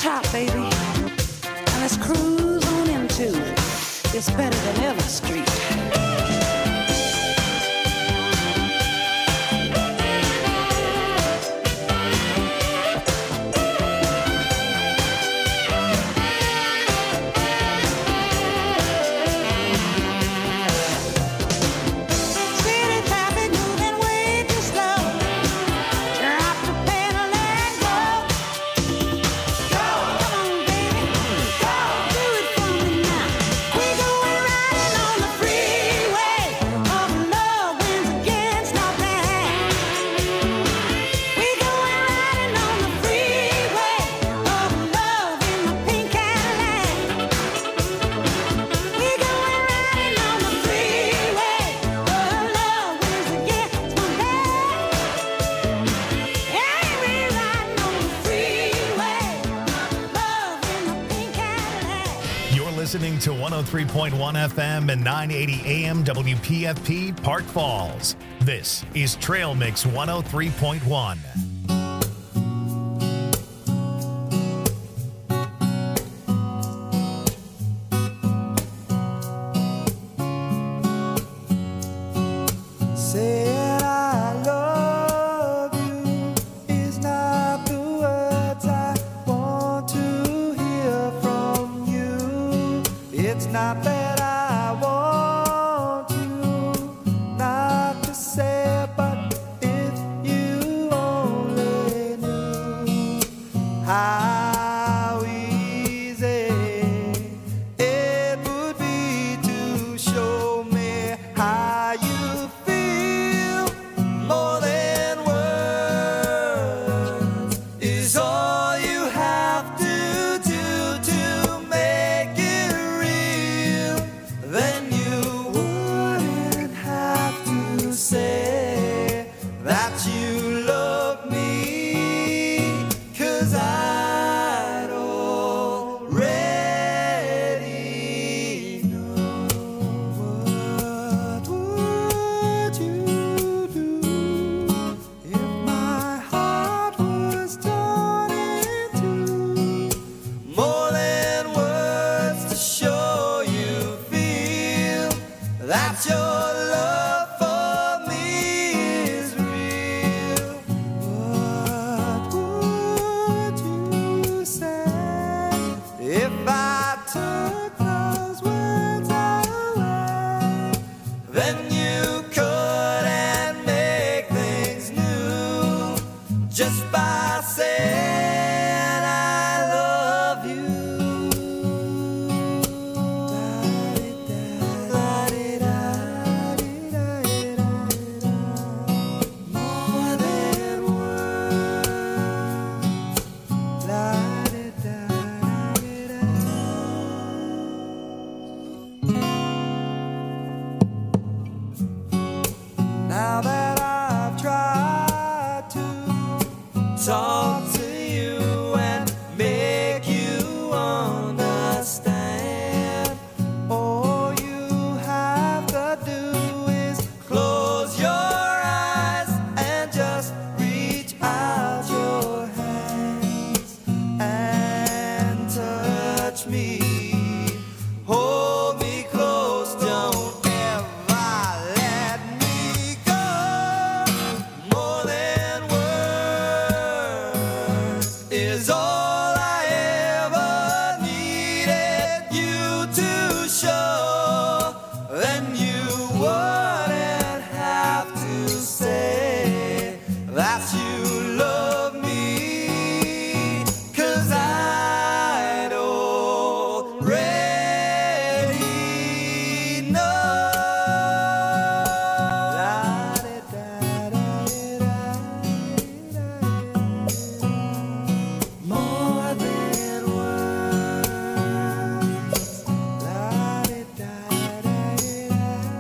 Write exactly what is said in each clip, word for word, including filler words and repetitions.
top, baby. And let's cruise on into It's Better Than Ever Street. Listening to one oh three point one F M and nine eighty A M W P F P Park Falls. This is Trail Mix one oh three point one.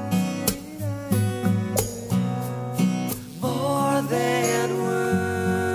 More than words.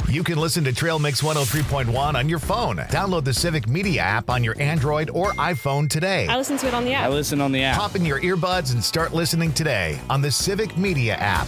You can listen to Trail Mix one oh three point one on your phone. Download the Civic Media app on your Android or iPhone today. I listen to it on the app. I listen on the app. Pop in your earbuds and start listening today on the Civic Media app.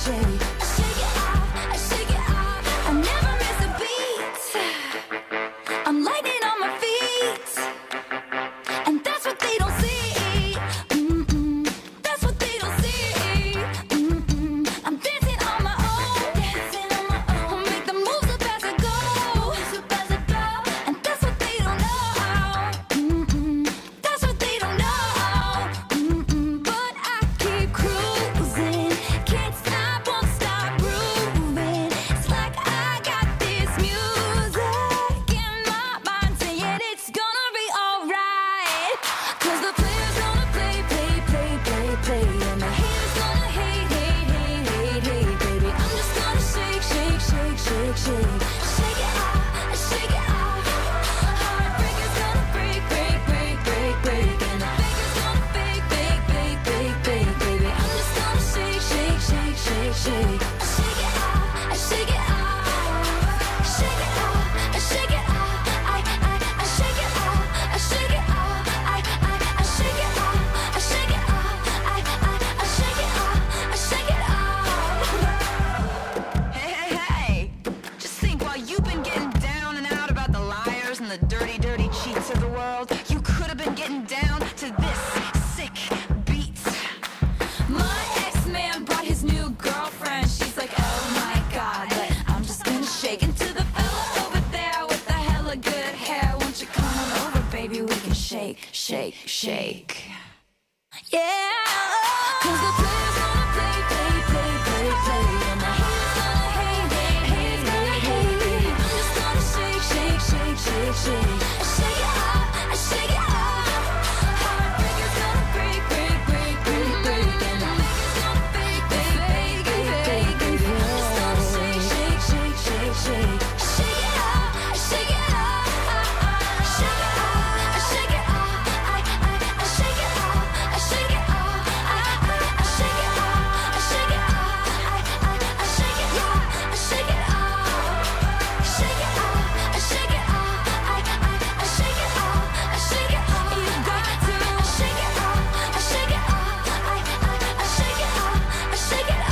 shake. I shake it off, I shake it off. I never miss a beat. I'm lightning on my feet, and that's what they don't see. Mm-mm. That's what they don't see. Mm-mm. I'm dancing on my own, dancing on my own. Make the moves up as I go, moves up as I go. And that's what they don't know. Mm-mm. That's what they don't know. Mm-mm. But I keep cruising, can't stop, won't stop grooving. It's like I got this music in my mind saying it's gonna be alright. Cause the player's gonna play, play, play, play, play. And the haters gonna hate, hate, hate, hate, hate, baby. I'm just gonna shake, shake, shake, shake, shake. Shake it off, shake it off. Heartbreaker's gonna break, break, break, break, break. And the faker's gonna fake, fake, fake, fake, fake, baby. I'm just gonna shake, shake, shake, shake, shake. Shake it off, I shake it off. Shake it off, I shake it off. I, I, I shake it off, I shake it off. I, I, I shake it off, I shake it off. I, I, I shake it off, I shake it off. Hey, hey, hey! Just think, while you've been getting down and out about the liars and the dirty, dirty cheats of the world, you could have been getting down to this sick beat. My ex-man brought his new girlfriend. She's like, oh my god, but I'm just gonna shake into the fella over there with the hella good hair. Won't you come on over, baby? We can shake, shake, shake. Yeah, cause the player's gonna play, play, play, play, play. And the haters gonna hate, hate, hate, hate, hate, baby. I'm just gonna shake, shake, shake, shake, shake. Shake it off, I shake it off. Heartbreaker's gonna break, break, break, break, break. And the faker's gonna fake, fake, fake, fake, fake, baby. I'm just gonna shake, shake, shake, shake, shake. Shake it off, I shake it off. Shake it off, I shake it off. I, I, I shake it off, I shake it off. I, I, I shake it off, I shake it off. I, I, I shake it off, I shake it off. Shake it off, I shake it off. I, I, I shake it off, I shake it off. You got to shake it off, I shake it off. I, I, I shake it off, I shake it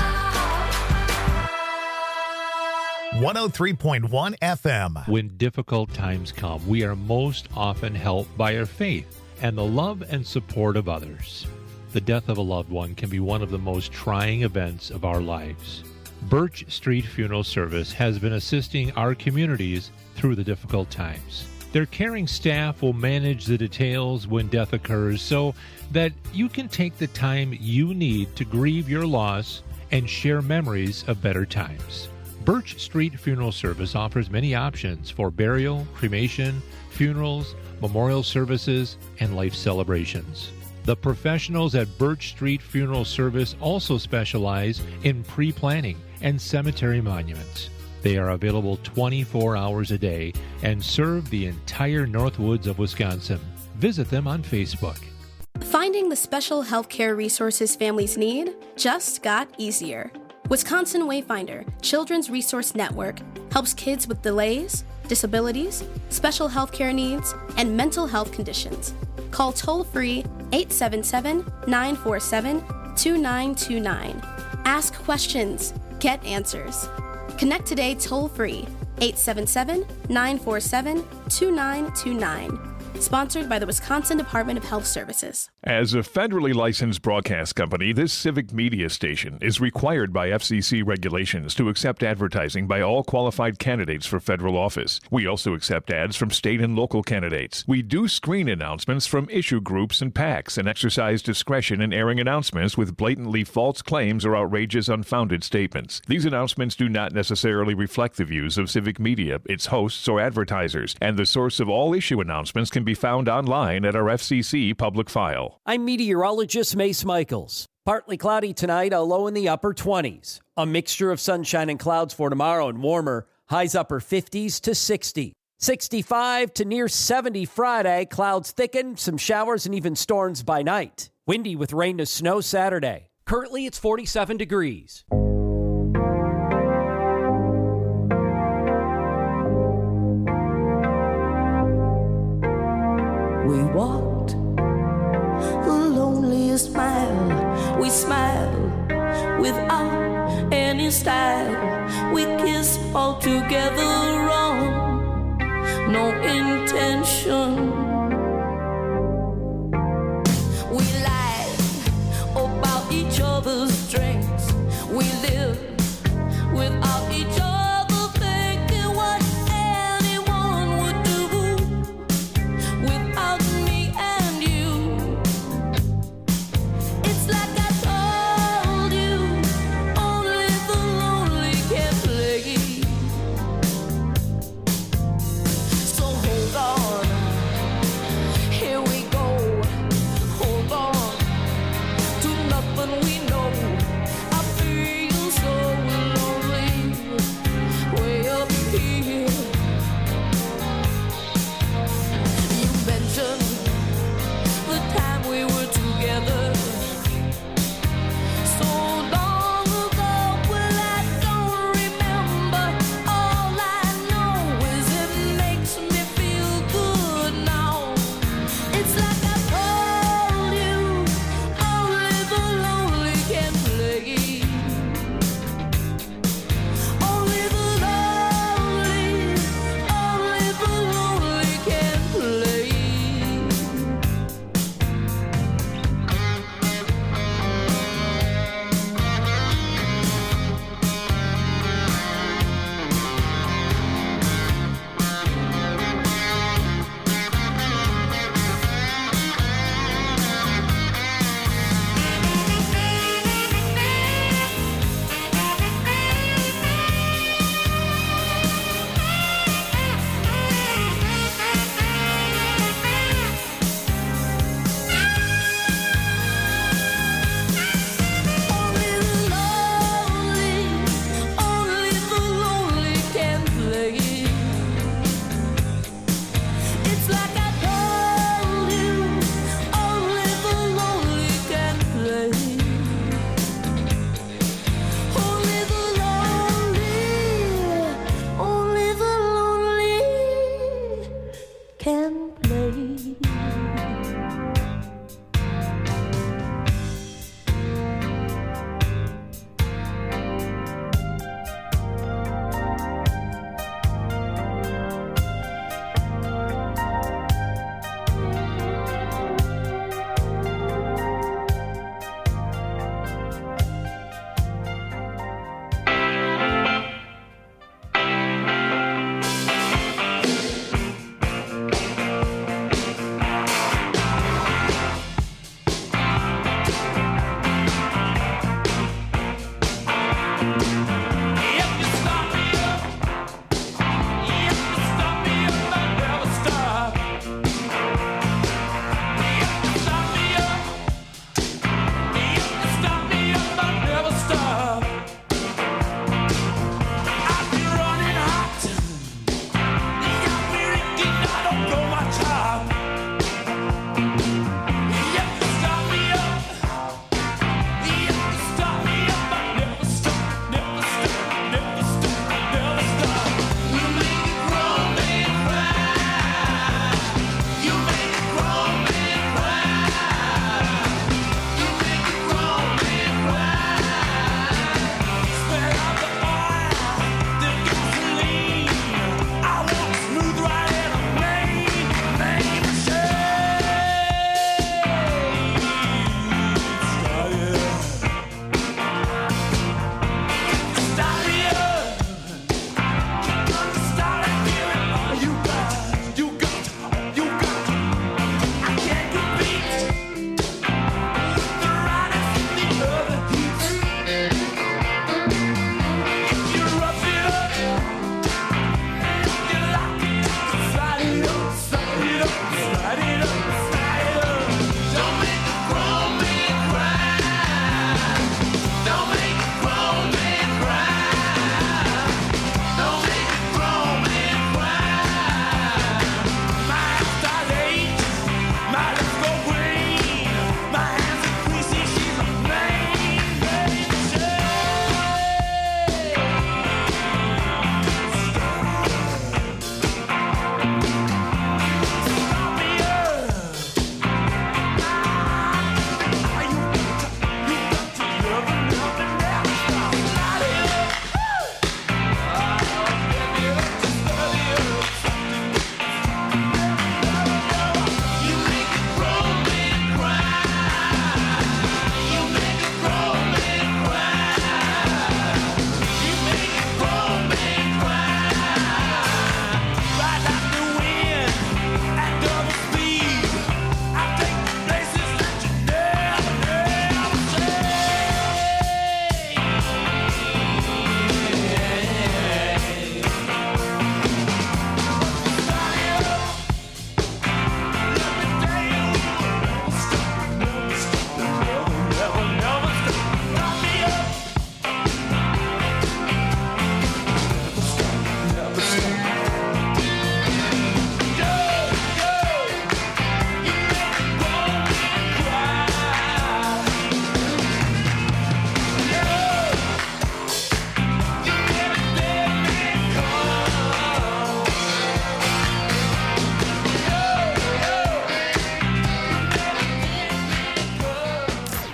off. one oh three point one F M. When difficult times come, we are most often helped by our faith and the love and support of others. The death of a loved one can be one of the most trying events of our lives. Birch Street Funeral Service has been assisting our communities through the difficult times. Their caring staff will manage the details when death occurs so that you can take the time you need to grieve your loss and share memories of better times. Birch Street Funeral Service offers many options for burial, cremation, funerals, memorial services, and life celebrations. The professionals at Birch Street Funeral Service also specialize in pre-planning and cemetery monuments. They are available twenty-four hours a day and serve the entire Northwoods of Wisconsin. Visit them on Facebook. Finding the special healthcare resources families need just got easier. Wisconsin Wayfinder Children's Resource Network helps kids with delays, disabilities, special healthcare needs, and mental health conditions. Call toll-free eight seven seven, nine four seven, two nine two nine. Ask questions. Get answers. Connect today toll-free eight seven seven, nine four seven, two nine two nine. Sponsored by the Wisconsin Department of Health Services. As a federally licensed broadcast company, this civic media station is required by F C C regulations to accept advertising by all qualified candidates for federal office. We also accept ads from state and local candidates. We do screen announcements from issue groups and PACs and exercise discretion in airing announcements with blatantly false claims or outrageous, unfounded statements. These announcements do not necessarily reflect the views of civic media, its hosts, or advertisers, and the source of all issue announcements can be found online at our F C C public file. I'm meteorologist Mace Michaels. Partly cloudy tonight, a low in the upper twenties. A mixture of sunshine and clouds for tomorrow and warmer. Highs upper fifties to sixty. sixty-five to near seventy Friday. Clouds thicken, some showers and even storms by night. Windy with rain to snow Saturday. Currently it's forty-seven degrees. We walked the loneliest mile. We smiled without any style. We kiss all together wrong, no intention. We lie about each other's strengths. We live without each other, thinking what anyone would do without me and you. It's like I told you, only the lonely can play. So hold on,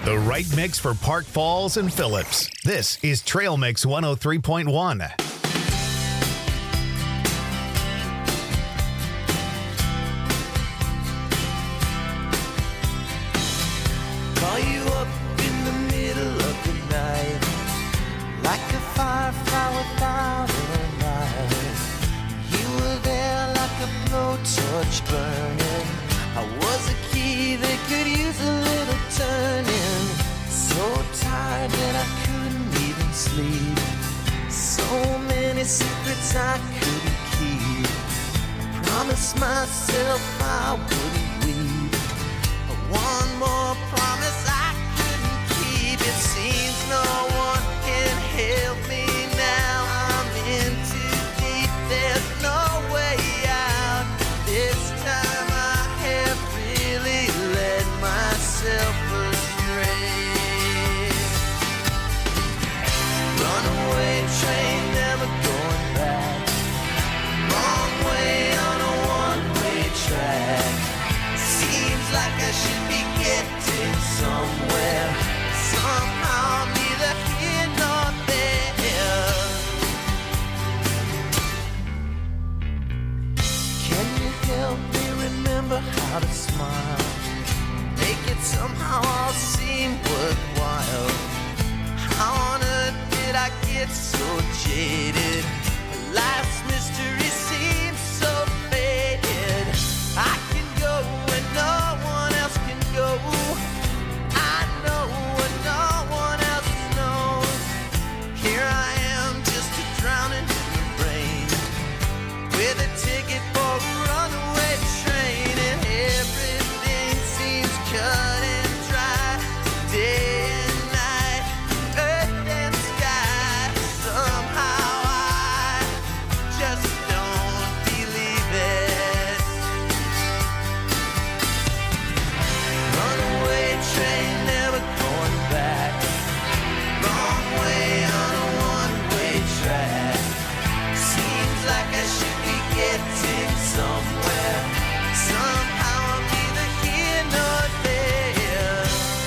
The right mix for Park Falls and Phillips. This is Trail Mix one oh three point one. Call you up in the middle of the night, like a firefly without a light. You were there like a blowtorch burning. I was a key that could use a little turning. So tired that I couldn't even sleep. So many secrets I couldn't keep. I promised myself I wouldn't weep. One more promise I couldn't keep. It seems no one can help me now. I'm in too deep, there's no way out. This time I have really led myself astray. Runaway train, never going back. Wrong way on a one-way track. Seems like I should be getting somewhere. Somehow I'm neither here nor there. Can you help me remember how to smile? Make it somehow all seem worthwhile. How on earth did I get so jaded? Life's mystery seems so faded. I can go when no one else can go. I know when no one else knows. Here I am, just a drowning in the rain, with a ticket for a runaway train, and everything seems cut and dry. Day and night, earth and sky. Somehow I just don't believe it. Runaway train, never going back. Wrong way on a one-way track. Seems like I should be getting somewhere. Somehow I'm neither here nor there.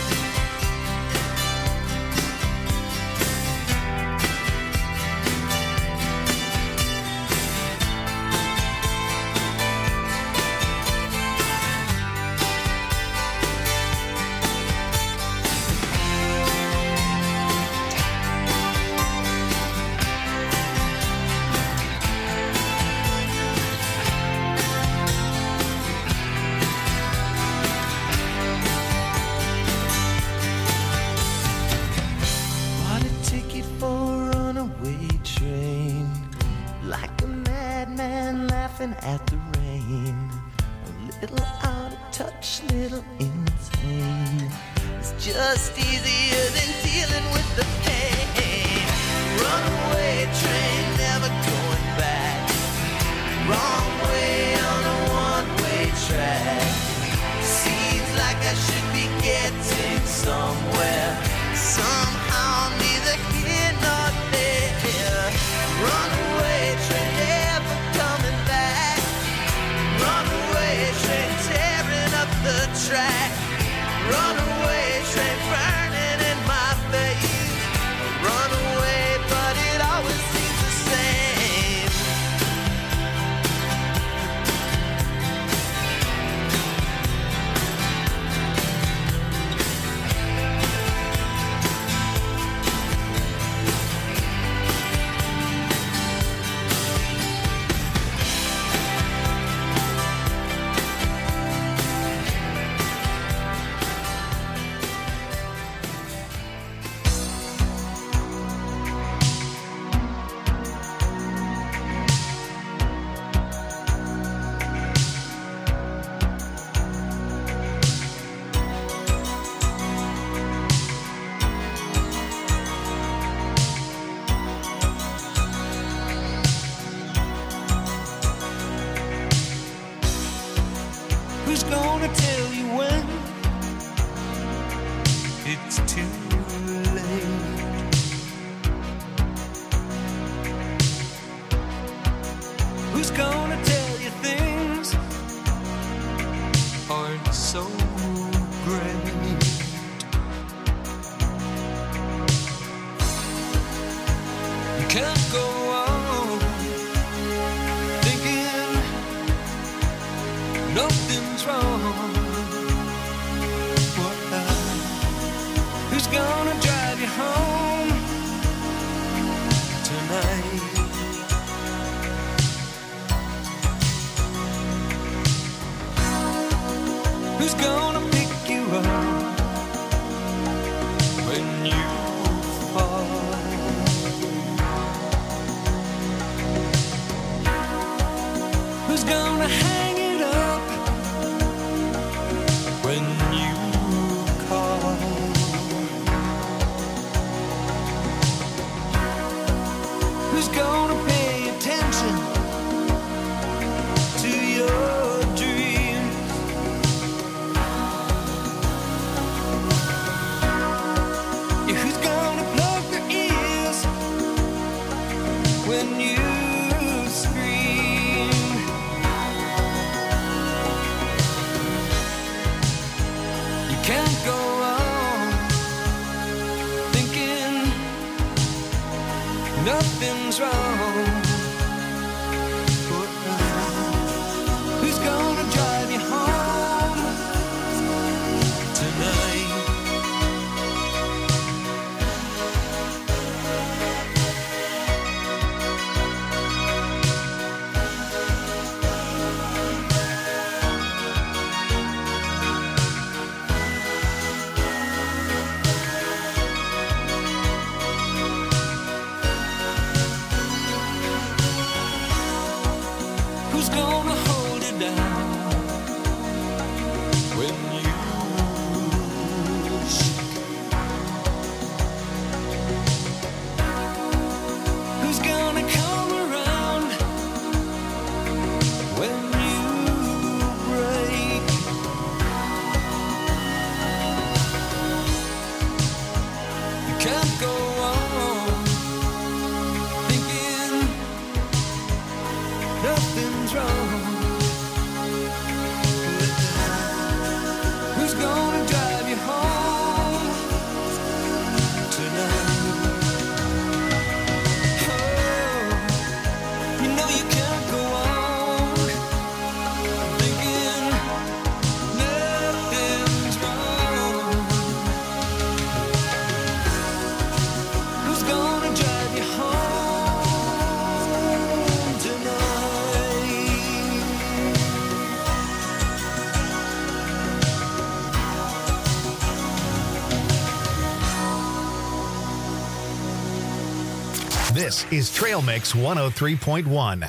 Bought a ticket for a runaway train, like a madman laughing at the rain. A little out of touch, little insane. It's just easier than dealing with the pain. Runaway train, never going back. Wrong way on a one-way track. Seems like I should be getting somewhere. Somehow I'm neither here nor there. Runaway train, never coming back. Runaway train, tearing up the track. Runaway train, burning in my face. Runaway, but it always seems the same. Who's gonna tell you when it's too late? Who's gonna tell you things aren't so great? can't go on thinking nothing's wrong. Who's gonna drive you home tonight? Who's gonna hold it down when you shake? Who's gonna come around when you break? You can't go on thinking nothing's wrong. Who's gonna drive you home tonight? Oh, you know you can't go on thinking nothing's wrong. Who's gonna drive you home tonight? This is Trail Mix one oh three point one.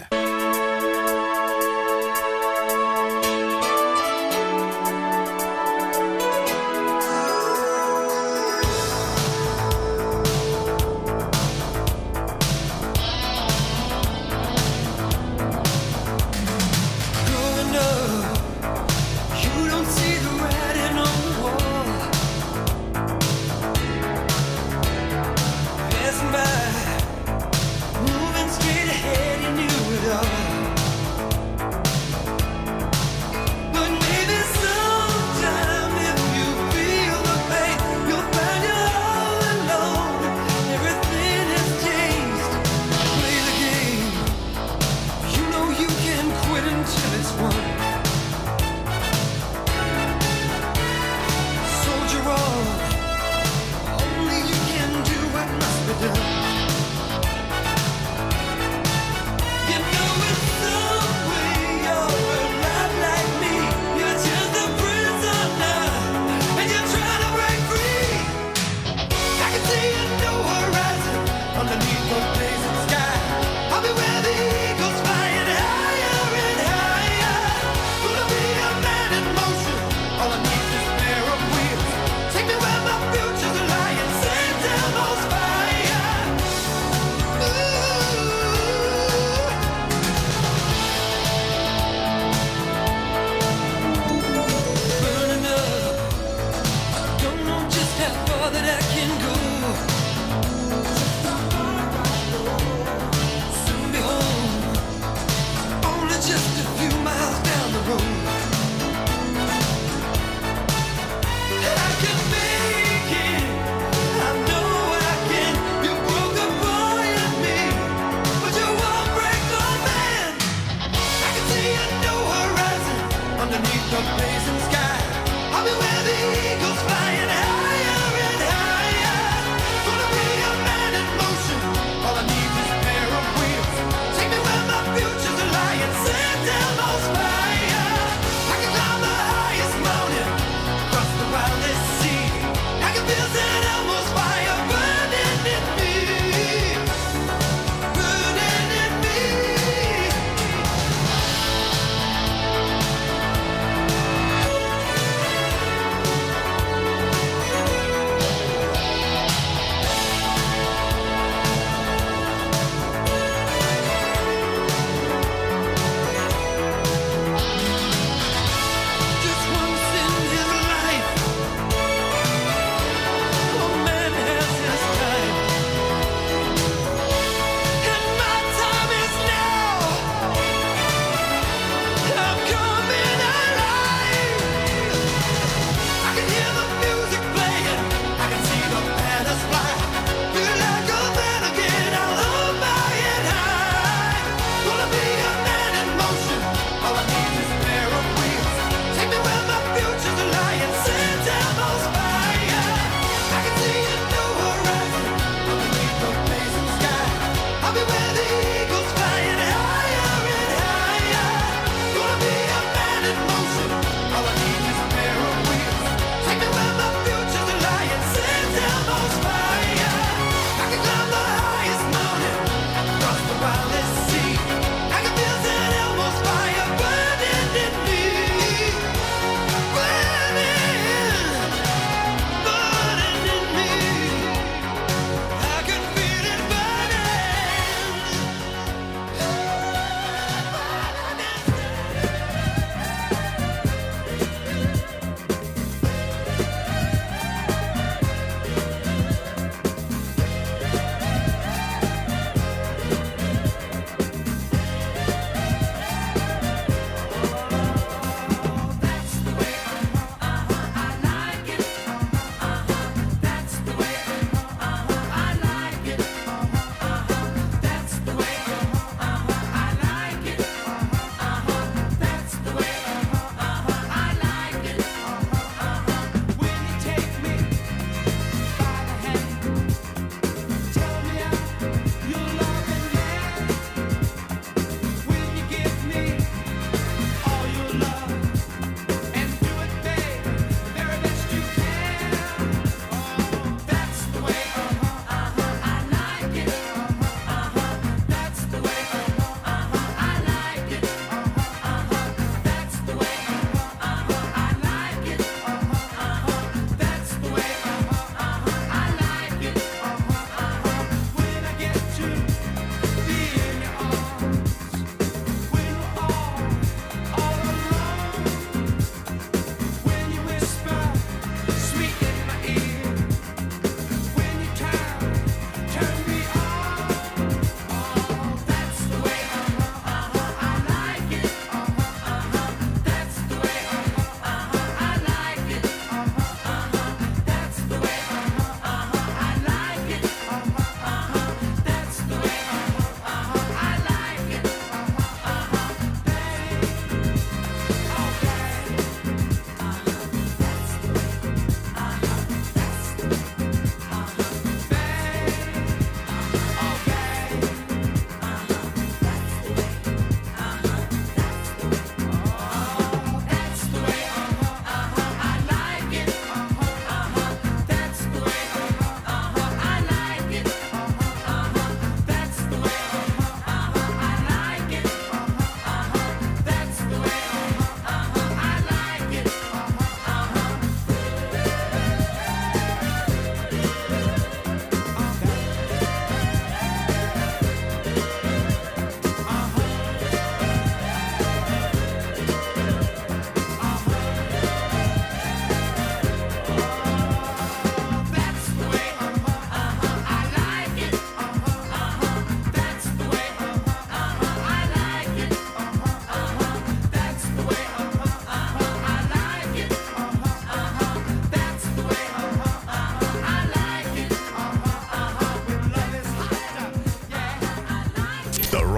Growing up, you don't see the writing on the wall. Passing by, moving straight ahead, you knew it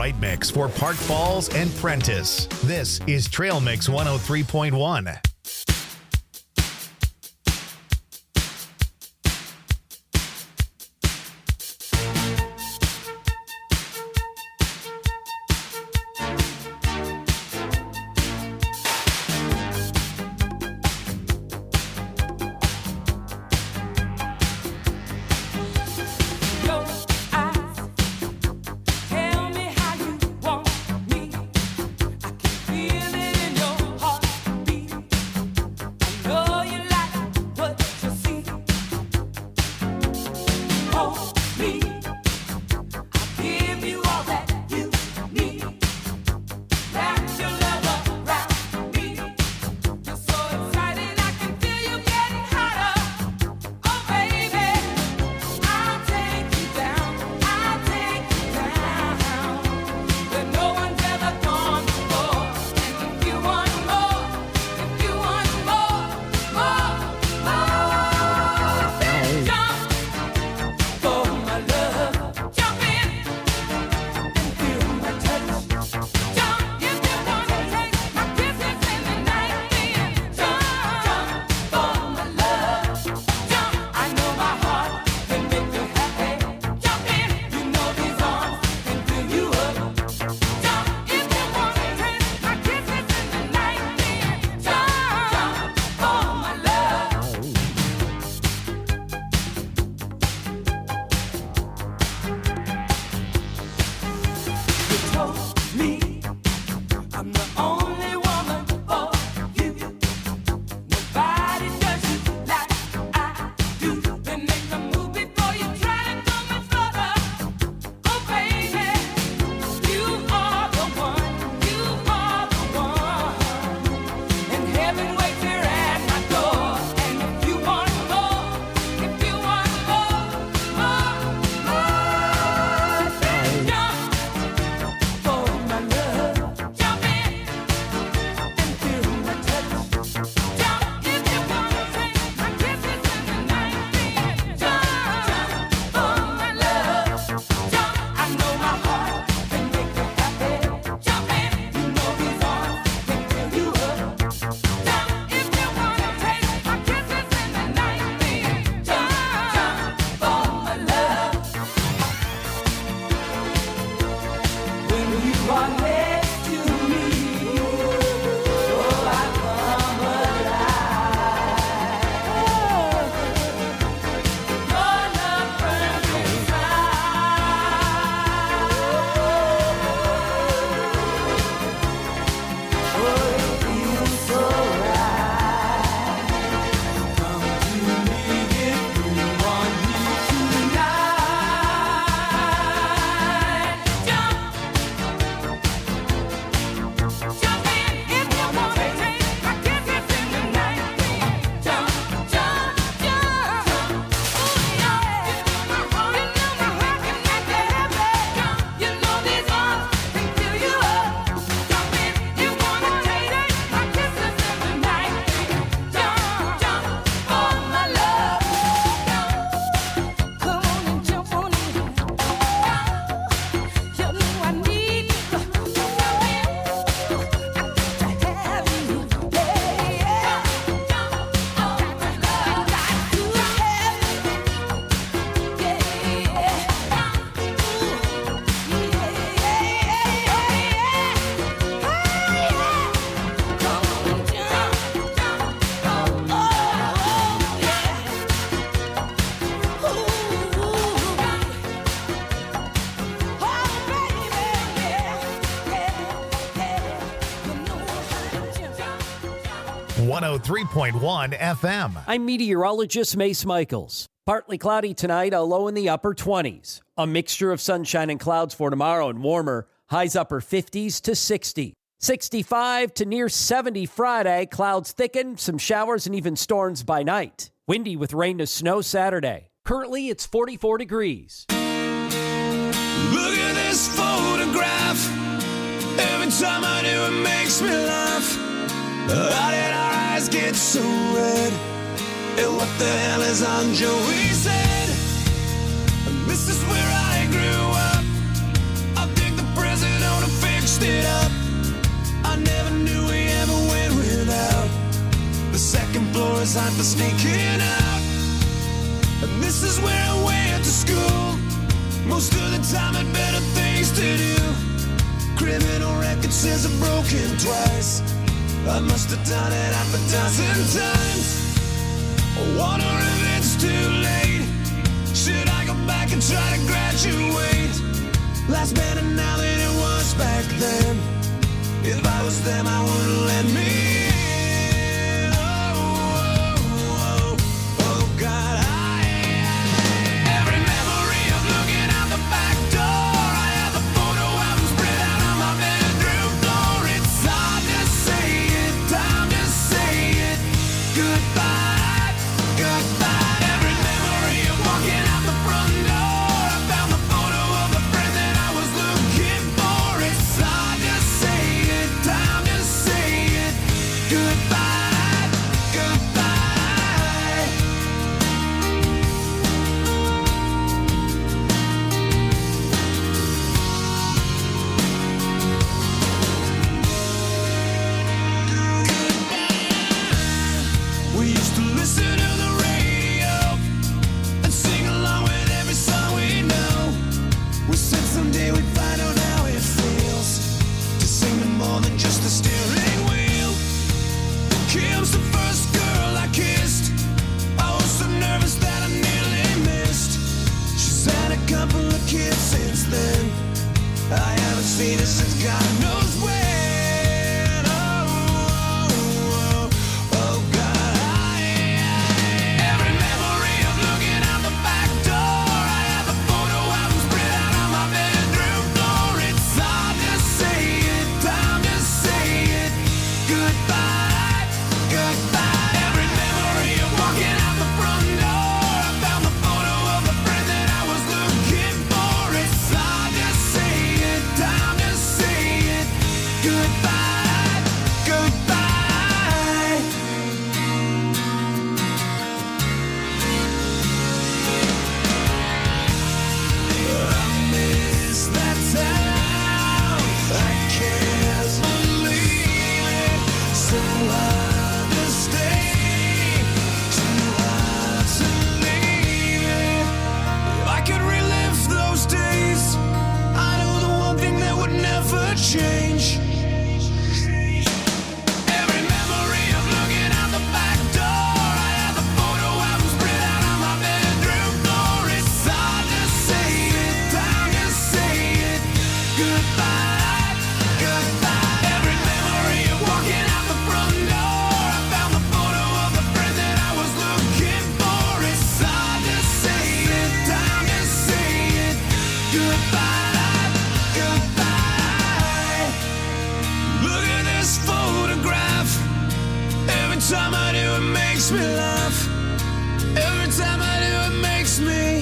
right mix for Park Falls and Prentice. This is Trail Mix one oh three point one. Feel it in your heartbeat. one oh three point one F M. I'm meteorologist Mace Michaels. Partly cloudy tonight, a low in the upper twenties. A mixture of sunshine and clouds for tomorrow and warmer. Highs upper fifties to sixty. sixty-five to near seventy Friday. Clouds thicken, some showers and even storms by night. Windy with rain to snow Saturday. Currently, it's forty-four degrees. Look at this photograph. Every time I do, it makes me laugh. How did our eyes get so red? And what the hell is on Joey's head? This is where I grew up. I think the president fixed it up. I never knew we ever went without. The second floor is hot for sneaking out. And this is where I went to school. Most of the time had better things to do. Criminal record says I've broken twice. I must have done it half a dozen times. I wonder if it's too late. Should I go back and try to graduate? Life's better now than it was back then. If I was them, I wouldn't let me in. Oh, oh, oh, oh God, I, every memory of looking out the back door. I have the photo album spread out on my bedroom floor. It's hard to say it, time to say it. Goodbye, goodbye. Every memory of walking out the front door. I found the photo of the friend that I was looking for. It's hard to say it, time to say it. Goodbye, goodbye. We used to listen to the radio and sing along with every song we know. We said someday we'd find out how it feels to sing to more than just the steering wheel. Kim's the first girl I kissed. I was so nervous that I nearly missed. She's had a couple of kids since then. I haven't seen her since God knows when. Oh, oh, oh, oh God, I, every memory of looking out the back door. I have the photo album spread out on my bedroom floor. It's hard to say it, time to say it. Goodbye, goodbye. Every memory of walking out the front door. I found the photo of the friend that I was looking for. It's hard to say it, time to say it. Goodbye, goodbye. I miss that town. I can't believe it. So hard to stay, too hard to leave it. If I could relive those days, I know the one thing that would never change. Every memory of looking out the back door. I have the photo album spread out on my bedroom floor. It's hard to say it, time to say it. Goodbye, goodbye. Every memory of walking out the front door. I found the photo of the friend that I was looking for. It's hard to say it, time to say it. Goodbye, goodbye. Look at this photograph. Every time I do, it makes me laugh. Every time I do, it makes me.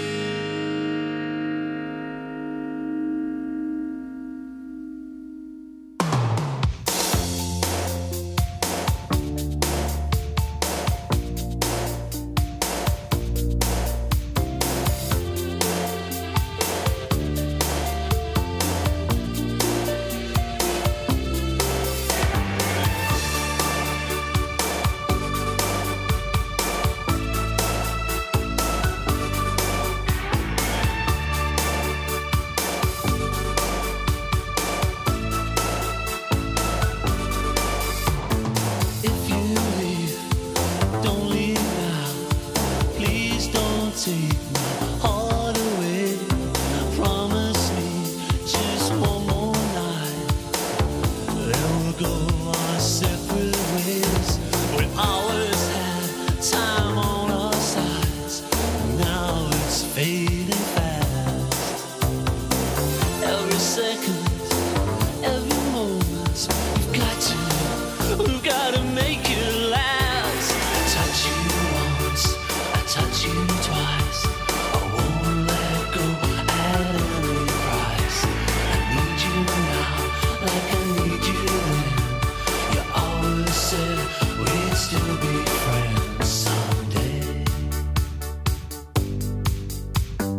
If you leave, don't leave now. Please don't take my heart away. Promise me just one more night. Then we'll go our separate ways. We always had time on our sides. Now it's fading fast. Every second, every moment, you've got to, we've got to make it last. Touch you once, I touch you twice. I won't let go at any price. I need you now, like I need you then. You always said we'd still be friends someday.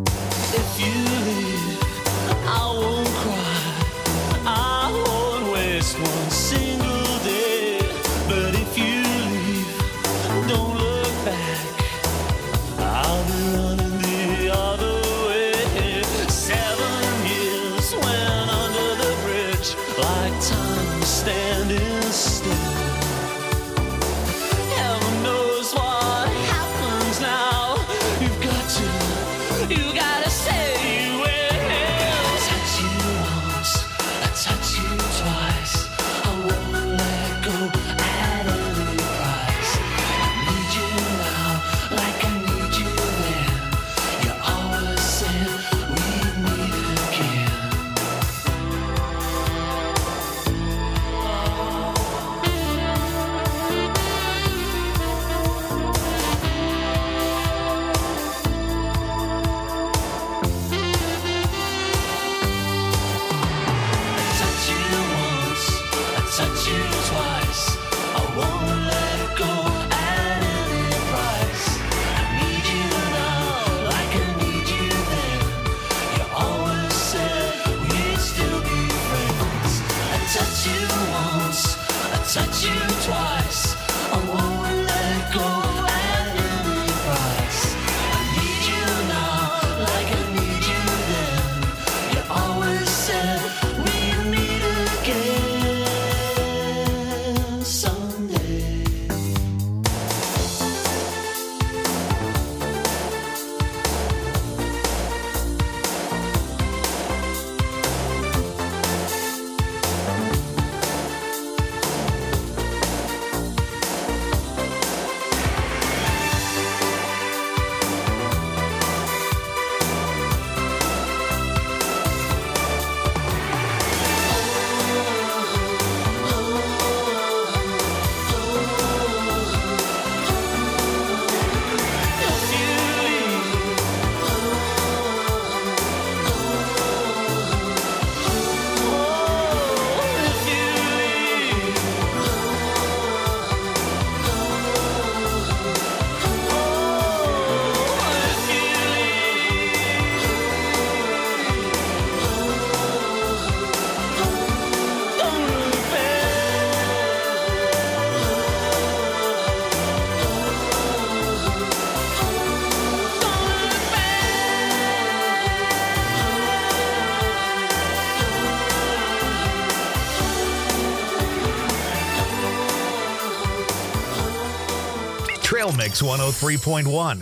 Trail Mix one oh three point one.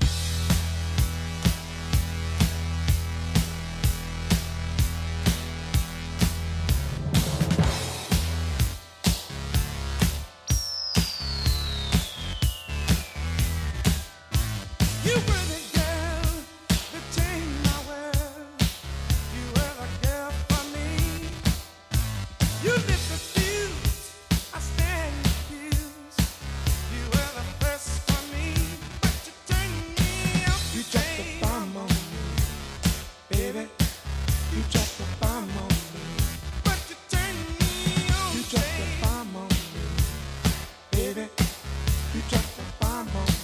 You were the girl that changed my world. You were the girl for me. You lit the fuse, I stand accused. You were the first for me, but you turned me up. You dropped the bomb on me, baby. You dropped the bomb on me, but you turned me on. You dropped the bomb on me, baby. You dropped the bomb on me.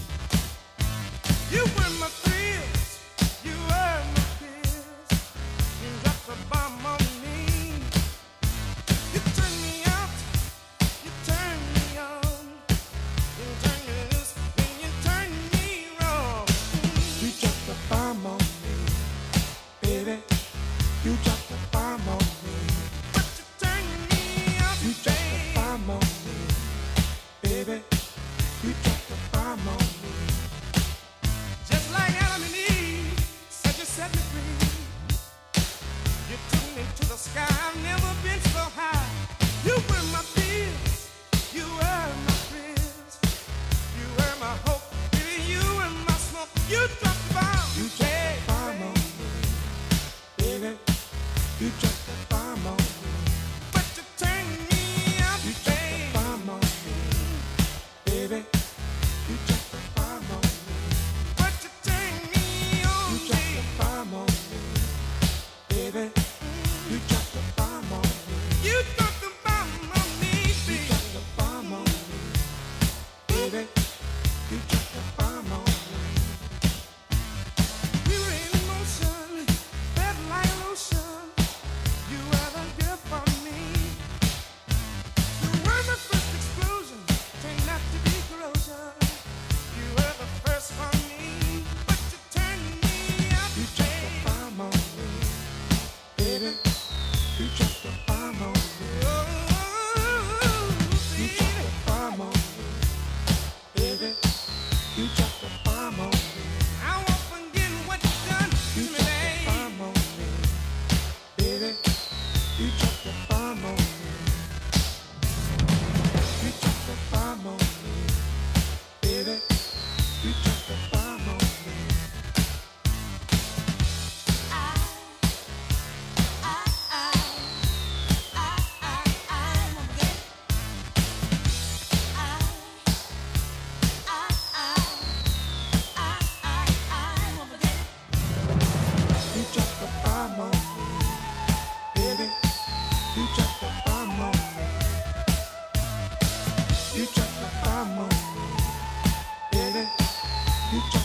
You were my thrills, you were my pills. You dropped the bomb on me. You turned me out, you turned me on. You turned me loose, then you turned me wrong. You dropped the bomb on me, baby. You dropped the bomb on me, but you turned me out. You dropped the bomb on me, baby. You dropped the bomb on me. Just like Adam and Eve, said you set me free. You took me to the sky, I've never been so high. You were my pills, you were my thrills. You were my hope, baby, you were my smoke. You dropped the bomb. You dropped the bomb on me, baby. You dropped the bomb on me, but you turned me out. You dropped the bomb on me, baby. You dropped the bomb on me, but you turned me on. You dropped the bomb on me, baby. You dropped the bomb on me. You dropped the bomb on me, baby. You dropped the bomb on me, baby. You dropped the bomb on me. We were in motion, felt like lotion. You were the girl for me. You were my first explosion, turned out to be corrosion. You were the first for me, but you turned me out. You dropped the bomb on me, baby. You dropped the bomb on me. You dropped the bomb on me, baby. You dropped the bomb on me. I won't forget what you done to me, baby. You dropped the bomb on me, baby. You dropped the bomb on me. You dropped the bomb on me, baby. You dropped the bomb on me. You dropped the bomb on me, baby. You dropped the bomb on me. You dropped the bomb on me, baby. You dropped